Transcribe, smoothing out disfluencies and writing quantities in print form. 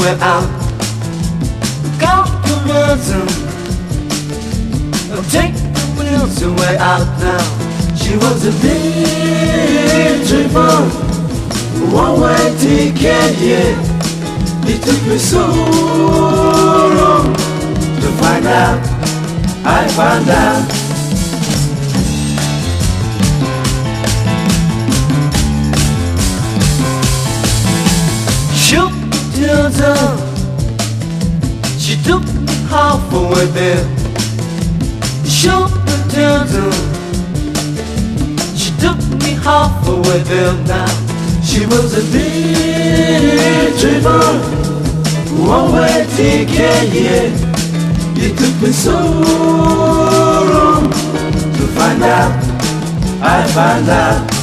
way out. Communism, take the wheels away out now. She was a beautiful one-way ticket, yeah. It took me so long to find out. I found out. Shoot till dawn. She took me halfway there. Shoot till dawn. She took me halfway there now. She was a beautiful one-way ticket, yeah. It took me so long to find out. I found out.